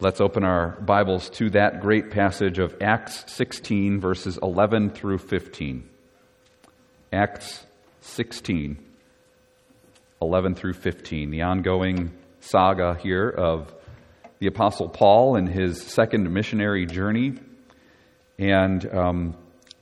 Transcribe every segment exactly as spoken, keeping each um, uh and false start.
Let's open our Bibles to that great passage of Acts sixteen, verses eleven through fifteen. Acts sixteen, eleven through fifteen, the ongoing saga here of the Apostle Paul and his second missionary journey. And um,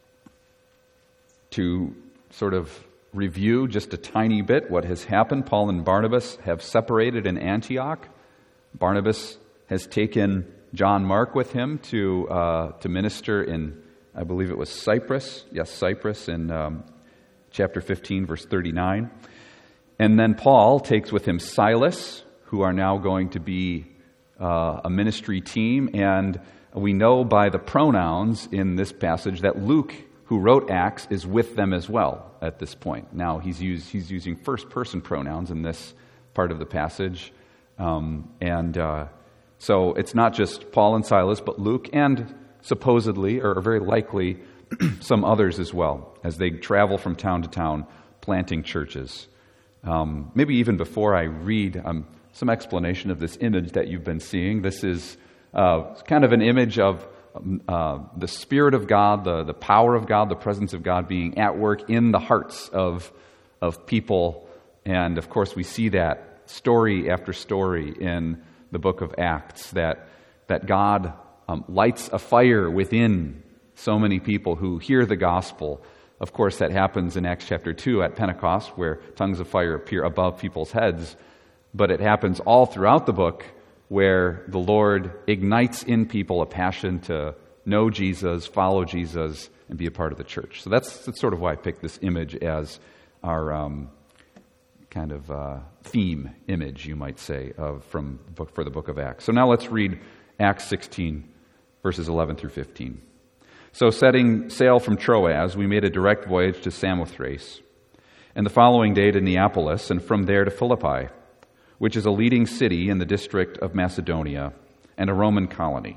to sort of review just a tiny bit what has happened, Paul and Barnabas have separated in Antioch. Barnabas has taken John Mark with him to uh, to minister in, I believe it was Cyprus. Yes, Cyprus in um, chapter fifteen, verse thirty-nine. And then Paul takes with him Silas, who are now going to be uh, a ministry team. And we know by the pronouns in this passage that Luke, who wrote Acts, is with them as well at this point. Now, he's used, he's using first-person pronouns in this part of the passage. Um, and... Uh, So it's not just Paul and Silas, but Luke and supposedly, or very likely, some others as well, as they travel from town to town planting churches. Um, maybe even before I read um, some explanation of this image that you've been seeing, this is uh, kind of an image of uh, the Spirit of God, the, the power of God, the presence of God being at work in the hearts of, of people. And of course we see that story after story in the book of Acts, that that God um, lights a fire within so many people who hear the gospel. Of course, that happens in Acts chapter two at Pentecost, where tongues of fire appear above people's heads. But it happens all throughout the book, where the Lord ignites in people a passion to know Jesus, follow Jesus, and be a part of the church. So that's, that's sort of why I picked this image as our um, kind of uh, theme image, you might say, of from the book for the book of Acts. So now let's read Acts sixteen, verses eleven through fifteen. So setting sail from Troas, we made a direct voyage to Samothrace, and the following day to Neapolis, and from there to Philippi, which is a leading city in the district of Macedonia and a Roman colony.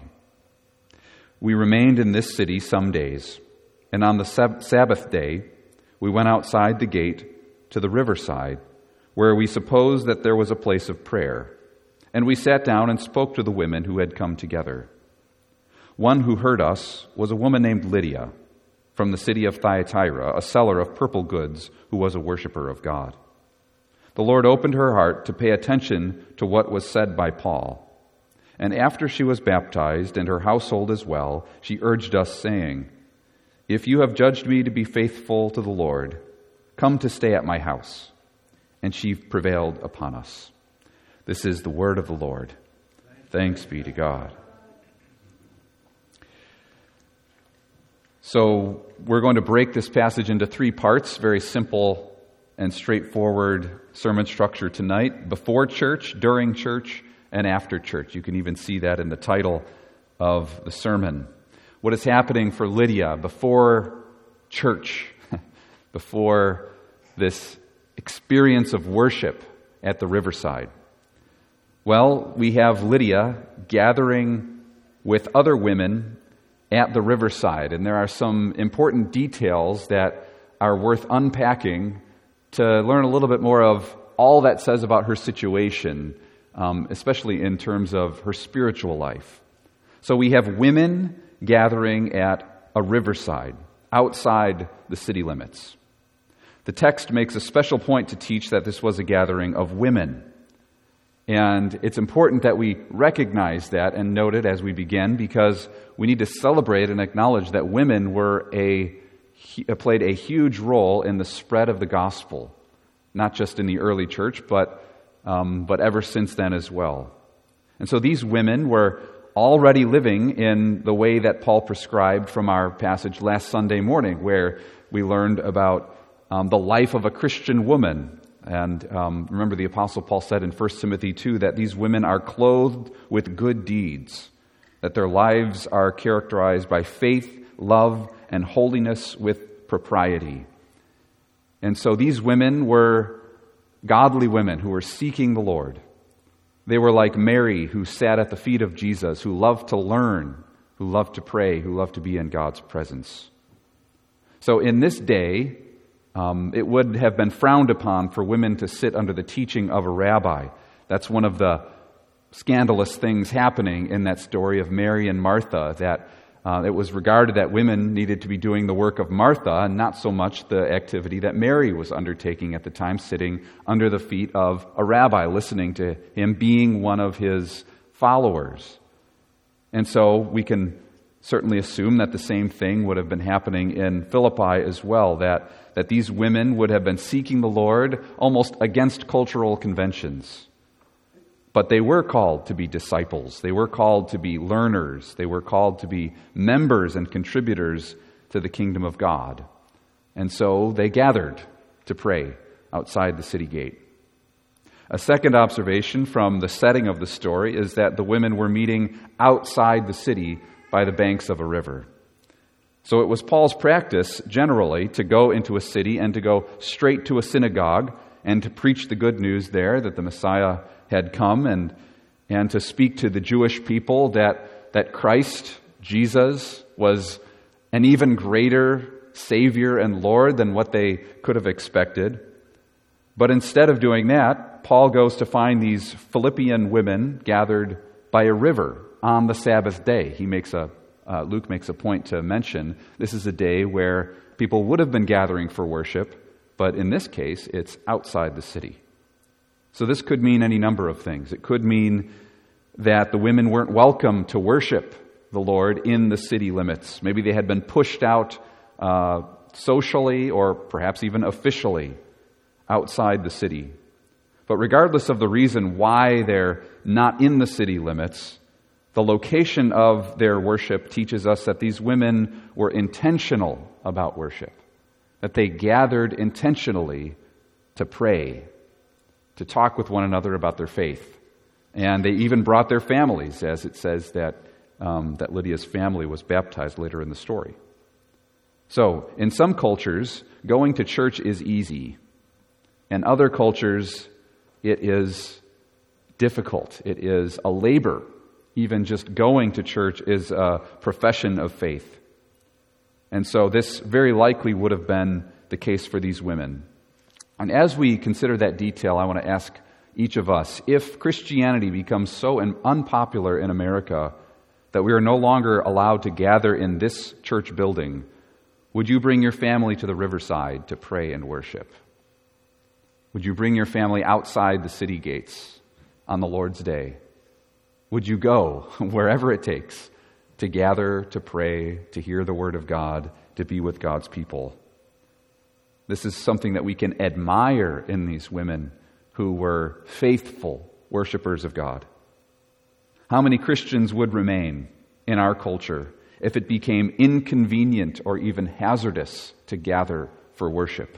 We remained in this city some days, and on the sab- Sabbath day, we went outside the gate to the riverside, where we supposed that there was a place of prayer. And we sat down and spoke to the women who had come together. One who heard us was a woman named Lydia, from the city of Thyatira, a seller of purple goods, who was a worshiper of God. The Lord opened her heart to pay attention to what was said by Paul. And after she was baptized, and her household as well, she urged us, saying, "If you have judged me to be faithful to the Lord, come to stay at my house." And she prevailed upon us. This is the word of the Lord. Thanks be to God. So we're going to break this passage into three parts, very simple and straightforward sermon structure tonight. Before church, during church, and after church. You can even see that in the title of the sermon. What is happening for Lydia before church, before this experience of worship at the riverside? Well, we have Lydia gathering with other women at the riverside, and there are some important details that are worth unpacking to learn a little bit more of all that says about her situation, um, especially in terms of her spiritual life. So we have women gathering at a riverside outside the city limits. The text makes a special point to teach that this was a gathering of women. And it's important that we recognize that and note it as we begin, because we need to celebrate and acknowledge that women were a played a huge role in the spread of the gospel, not just in the early church, but um, but ever since then as well. And so these women were already living in the way that Paul prescribed from our passage last Sunday morning, where we learned about Um, the life of a Christian woman. And um, remember, the Apostle Paul said in First Timothy two that these women are clothed with good deeds, that their lives are characterized by faith, love, and holiness with propriety. And so these women were godly women who were seeking the Lord. They were like Mary, who sat at the feet of Jesus, who loved to learn, who loved to pray, who loved to be in God's presence. So in this day, Um, it would have been frowned upon for women to sit under the teaching of a rabbi. That's one of the scandalous things happening in that story of Mary and Martha, that uh, it was regarded that women needed to be doing the work of Martha and not so much the activity that Mary was undertaking at the time, sitting under the feet of a rabbi, listening to him, being one of his followers. And so we can certainly assume that the same thing would have been happening in Philippi as well, that, that these women would have been seeking the Lord almost against cultural conventions. But they were called to be disciples. They were called to be learners. They were called to be members and contributors to the kingdom of God. And so they gathered to pray outside the city gate. A second observation from the setting of the story is that the women were meeting outside the city by the banks of a river. So it was Paul's practice, generally, to go into a city and to go straight to a synagogue and to preach the good news there that the Messiah had come, and and to speak to the Jewish people that, that Christ, Jesus, was an even greater Savior and Lord than what they could have expected. But instead of doing that, Paul goes to find these Philippian women gathered by a river on the Sabbath day. He makes a uh, Luke makes a point to mention this is a day where people would have been gathering for worship, but in this case, it's outside the city. So this could mean any number of things. It could mean that the women weren't welcome to worship the Lord in the city limits. Maybe they had been pushed out uh, socially or perhaps even officially outside the city. But regardless of the reason why they're not in the city limits, the location of their worship teaches us that these women were intentional about worship, that they gathered intentionally to pray, to talk with one another about their faith. And they even brought their families, as it says that, um, that Lydia's family was baptized later in the story. So, in some cultures, going to church is easy. In other cultures, it is difficult. It is a labor. Even just going to church is a profession of faith. And so this very likely would have been the case for these women. And as we consider that detail, I want to ask each of us, if Christianity becomes so unpopular in America that we are no longer allowed to gather in this church building, would you bring your family to the riverside to pray and worship? Would you bring your family outside the city gates on the Lord's day? Would you go wherever it takes to gather, to pray, to hear the word of God, to be with God's people? This is something that we can admire in these women who were faithful worshipers of God. How many Christians would remain in our culture if it became inconvenient or even hazardous to gather for worship?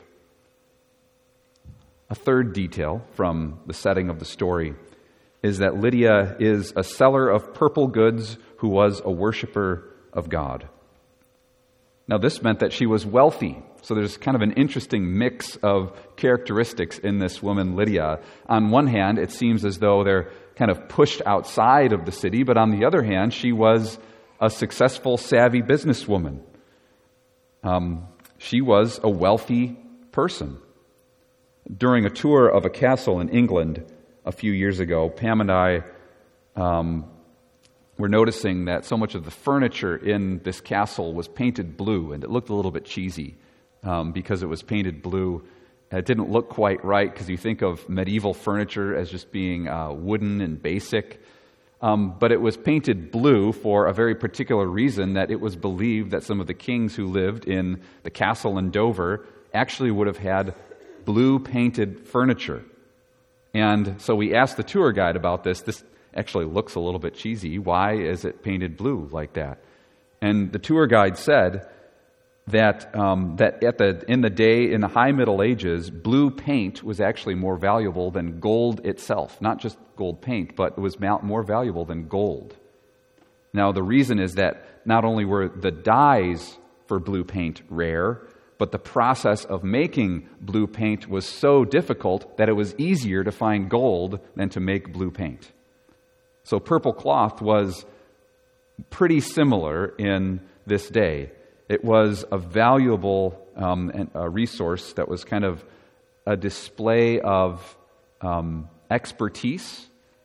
A third detail from the setting of the story is that Lydia is a seller of purple goods who was a worshiper of God. Now, this meant that she was wealthy. So there's kind of an interesting mix of characteristics in this woman, Lydia. On one hand, it seems as though they're kind of pushed outside of the city, but on the other hand, she was a successful, savvy businesswoman. Um, she was a wealthy person. During a tour of a castle in England a few years ago, Pam and I um, were noticing that so much of the furniture in this castle was painted blue, and it looked a little bit cheesy um, because it was painted blue. It didn't look quite right because you think of medieval furniture as just being uh, wooden and basic. Um, but it was painted blue for a very particular reason, that it was believed that some of the kings who lived in the castle in Dover actually would have had blue painted furniture. And so we asked the tour guide about this. This actually looks a little bit cheesy. Why is it painted blue like that? And the tour guide said that um, that at the in the day, in the high Middle Ages, blue paint was actually more valuable than gold itself. Not just gold paint, but it was more valuable than gold. Now, the reason is that not only were the dyes for blue paint rare, but the process of making blue paint was so difficult that it was easier to find gold than to make blue paint. So purple cloth was pretty similar in this day. It was a valuable um, a resource that was kind of a display of um, expertise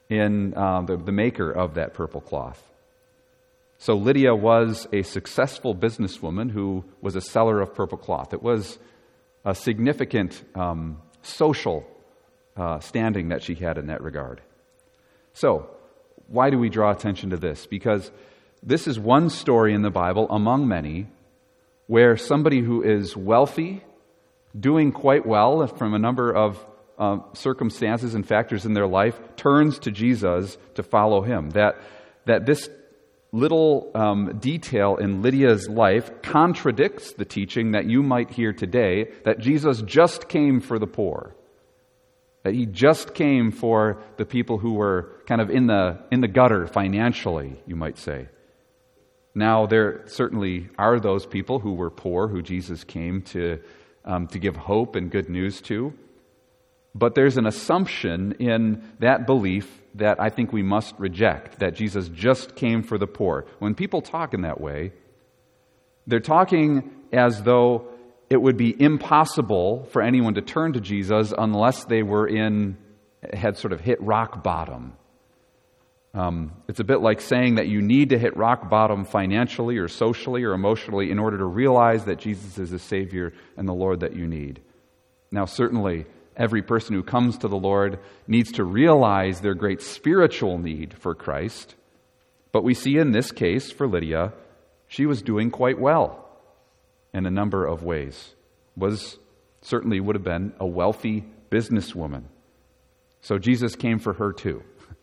in uh, the, the maker of that purple cloth. So Lydia was a successful businesswoman who was a seller of purple cloth. It was a significant um, social uh, standing that she had in that regard. So, why do we draw attention to this? Because this is one story in the Bible among many where somebody who is wealthy, doing quite well from a number of uh, circumstances and factors in their life, turns to Jesus to follow him. That, that this little um, detail in Lydia's life contradicts the teaching that you might hear today that Jesus just came for the poor. That he just came for the people who were kind of in the in the gutter financially, you might say. Now, there certainly are those people who were poor who Jesus came to um, to give hope and good news to. But there's an assumption in that belief that I think we must reject, that Jesus just came for the poor. When people talk in that way, they're talking as though it would be impossible for anyone to turn to Jesus unless they were in, had sort of hit rock bottom. Um, it's a bit like saying that you need to hit rock bottom financially or socially or emotionally in order to realize that Jesus is the Savior and the Lord that you need. Now, certainly, every person who comes to the Lord needs to realize their great spiritual need for Christ. But we see in this case, for Lydia, she was doing quite well in a number of ways. Was certainly would have been a wealthy businesswoman. So Jesus came for her too.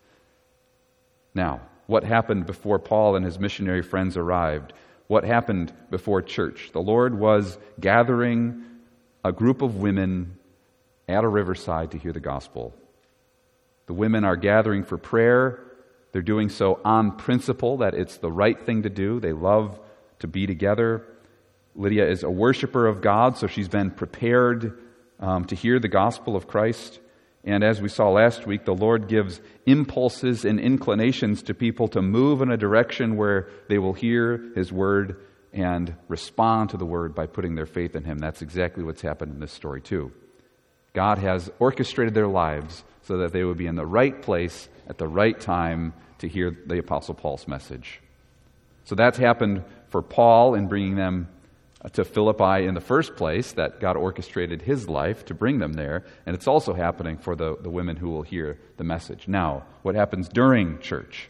Now, what happened before Paul and his missionary friends arrived? What happened before church? The Lord was gathering a group of women at a riverside to hear the gospel. The women are gathering for prayer. They're doing so on principle that it's the right thing to do. They love to be together. Lydia is a worshiper of God, so she's been prepared um, to hear the gospel of Christ. And as we saw last week, the Lord gives impulses and inclinations to people to move in a direction where they will hear His word and respond to the word by putting their faith in Him. That's exactly what's happened in this story too. God has orchestrated their lives so that they would be in the right place at the right time to hear the Apostle Paul's message. So that's happened for Paul in bringing them to Philippi in the first place, that God orchestrated his life to bring them there. And it's also happening for the, the women who will hear the message. Now, what happens during church?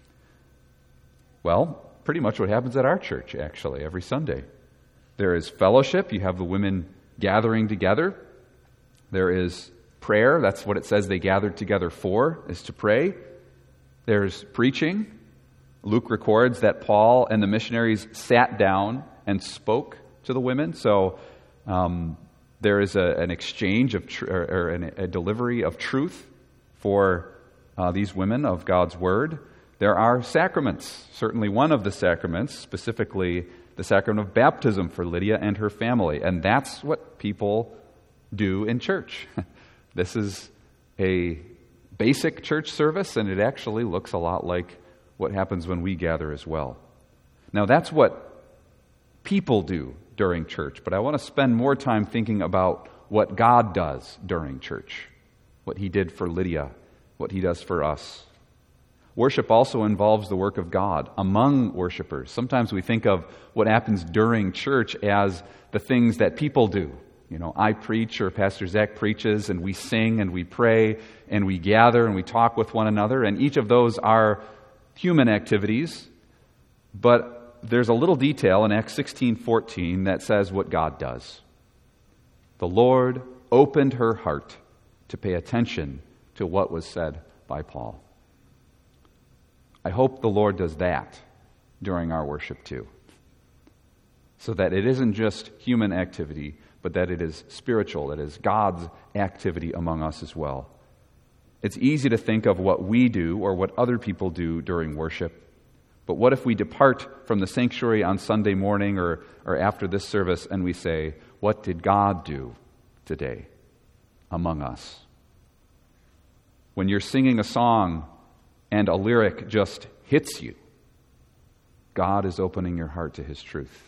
Well, pretty much what happens at our church, actually, every Sunday. There is fellowship. You have the women gathering together. There is prayer. That's what it says they gathered together for, is to pray. There's preaching. Luke records that Paul and the missionaries sat down and spoke to the women. So um, there is a, an exchange of tr- or, or an, a delivery of truth for uh, these women of God's word. There are sacraments. Certainly one of the sacraments, specifically the sacrament of baptism for Lydia and her family. And that's what people do in church. This is a basic church service, and it actually looks a lot like what happens when we gather as well. Now, that's what people do during church, but I want to spend more time thinking about what God does during church, what He did for Lydia, what He does for us. Worship also involves the work of God among worshipers. Sometimes we think of what happens during church as the things that people do. You know, I preach or Pastor Zach preaches, and we sing and we pray and we gather and we talk with one another, and each of those are human activities, but there's a little detail in Acts sixteen fourteen that says what God does. The Lord opened her heart to pay attention to what was said by Paul. I hope the Lord does that during our worship too, so that it isn't just human activity, but that it is spiritual, that it is God's activity among us as well. It's easy to think of what we do or what other people do during worship. But what if we depart from the sanctuary on Sunday morning or, or after this service and we say, what did God do today among us? When you're singing a song and a lyric just hits you, God is opening your heart to His truth.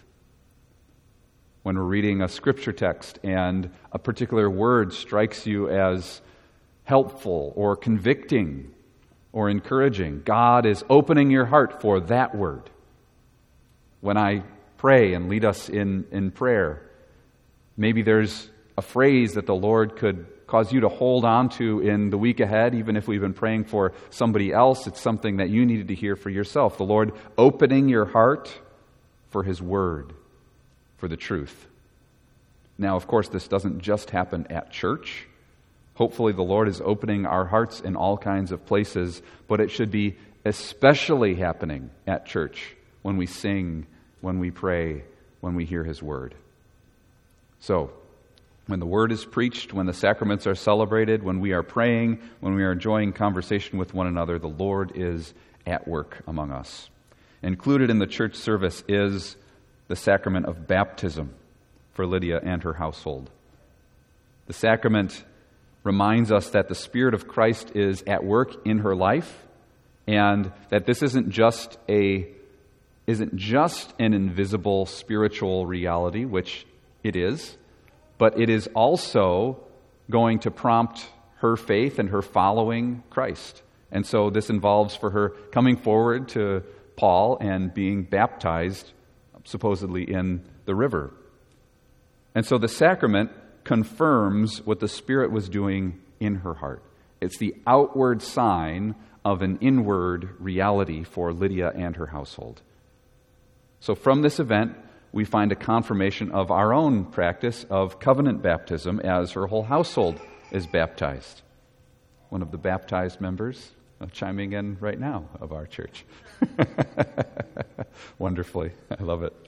When we're reading a scripture text and a particular word strikes you as helpful or convicting, or encouraging. God is opening your heart for that word. When I pray and lead us in, in prayer, maybe there's a phrase that the Lord could cause you to hold on to in the week ahead, even if we've been praying for somebody else. It's something that you needed to hear for yourself. The Lord opening your heart for His word, for the truth. Now, of course, this doesn't just happen at church. Hopefully the Lord is opening our hearts in all kinds of places, but it should be especially happening at church when we sing, when we pray, when we hear His word. So, when the word is preached, when the sacraments are celebrated, when we are praying, when we are enjoying conversation with one another, the Lord is at work among us. Included in the church service is the sacrament of baptism for Lydia and her household. The sacrament reminds us that the Spirit of Christ is at work in her life, and that this isn't just a isn't just an invisible spiritual reality, which it is, but it is also going to prompt her faith and her following Christ. And so this involves for her coming forward to Paul and being baptized, supposedly in the river. And so the sacrament confirms what the Spirit was doing in her heart. It's the outward sign of an inward reality for Lydia and her household. So from this event, we find a confirmation of our own practice of covenant baptism as her whole household is baptized. One of the baptized members uh, chiming in right now of our church. Wonderfully. I love it.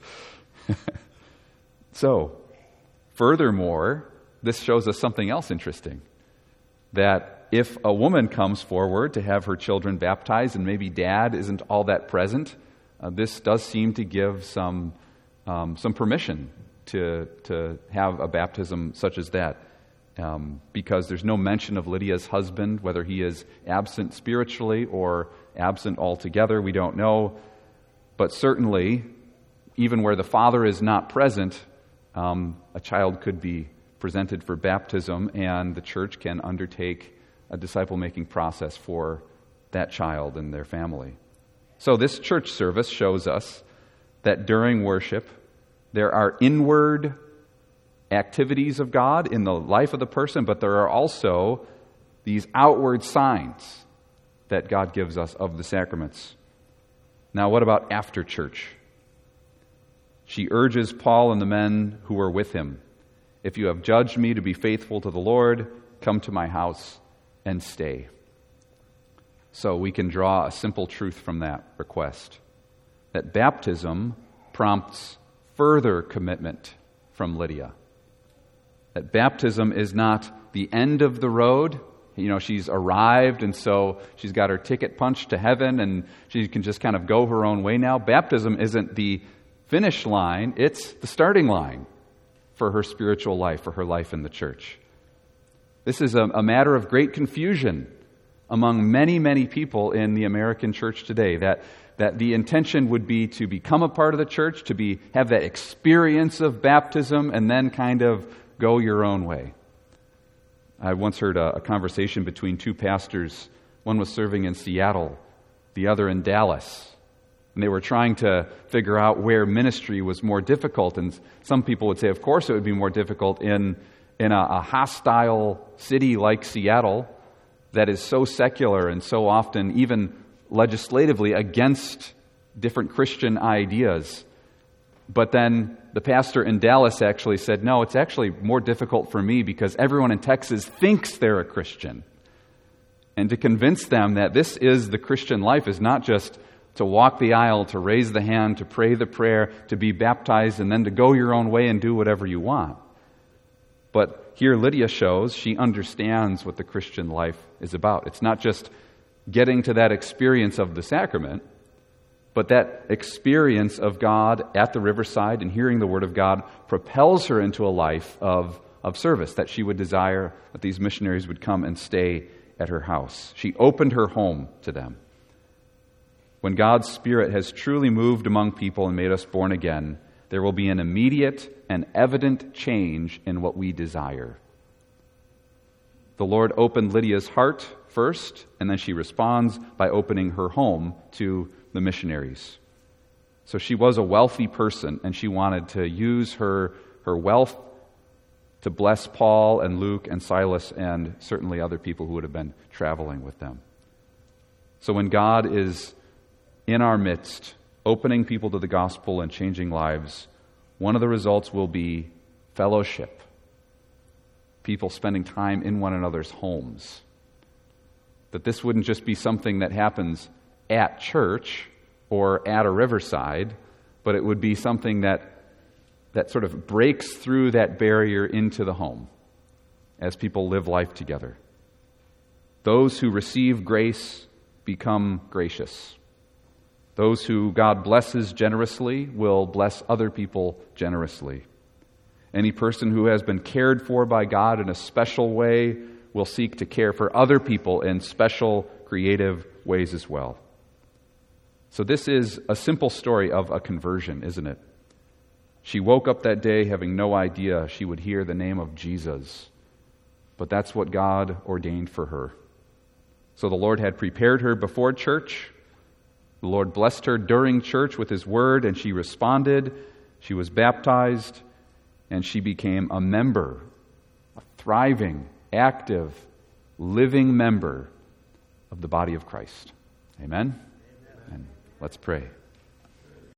So, furthermore, this shows us something else interesting. That if a woman comes forward to have her children baptized and maybe dad isn't all that present, uh, this does seem to give some um, some permission to to have a baptism such as that. Um, because there's no mention of Lydia's husband, whether he is absent spiritually or absent altogether, we don't know. But certainly, even where the father is not present, um, a child could be presented for baptism, and the church can undertake a disciple-making process for that child and their family. So this church service shows us that during worship, there are inward activities of God in the life of the person, but there are also these outward signs that God gives us of the sacraments. Now, what about after church? She urges Paul and the men who were with him, "If you have judged me to be faithful to the Lord, come to my house and stay." So we can draw a simple truth from that request, that baptism prompts further commitment from Lydia. That baptism is not the end of the road. You know, she's arrived, and so she's got her ticket punched to heaven, and she can just kind of go her own way now. Baptism isn't the finish line, it's the starting line for her spiritual life, for her life in the church. This is a, a matter of great confusion among many, many people in the American church today, that that the intention would be to become a part of the church, to be have that experience of baptism, and then kind of go your own way. I once heard a, a conversation between two pastors. One was serving in Seattle, the other in Dallas. And they were trying to figure out where ministry was more difficult. And some people would say, of course, it would be more difficult in, in a, a hostile city like Seattle that is so secular and so often even legislatively against different Christian ideas. But then the pastor in Dallas actually said, no, it's actually more difficult for me because everyone in Texas thinks they're a Christian. And to convince them that this is the Christian life is not just to walk the aisle, to raise the hand, to pray the prayer, to be baptized, and then to go your own way and do whatever you want. But here Lydia shows she understands what the Christian life is about. It's not just getting to that experience of the sacrament, but that experience of God at the riverside and hearing the Word of God propels her into a life of, of service, that she would desire that these missionaries would come and stay at her house. She opened her home to them. When God's Spirit has truly moved among people and made us born again, there will be an immediate and evident change in what we desire. The Lord opened Lydia's heart first, and then she responds by opening her home to the missionaries. So she was a wealthy person, and she wanted to use her, her wealth to bless Paul and Luke and Silas and certainly other people who would have been traveling with them. So when God is in our midst, opening people to the gospel and changing lives, one of the results will be fellowship. People spending time in one another's homes. That this wouldn't just be something that happens at church or at a riverside, but it would be something that that sort of breaks through that barrier into the home as people live life together. Those who receive grace become gracious. Those who God blesses generously will bless other people generously. Any person who has been cared for by God in a special way will seek to care for other people in special, creative ways as well. So this is a simple story of a conversion, isn't it? She woke up that day having no idea she would hear the name of Jesus, but that's what God ordained for her. So the Lord had prepared her before church. The Lord blessed her during church with His Word, and she responded. She was baptized, and she became a member, a thriving, active, living member of the body of Christ. Amen? Amen. And let's pray.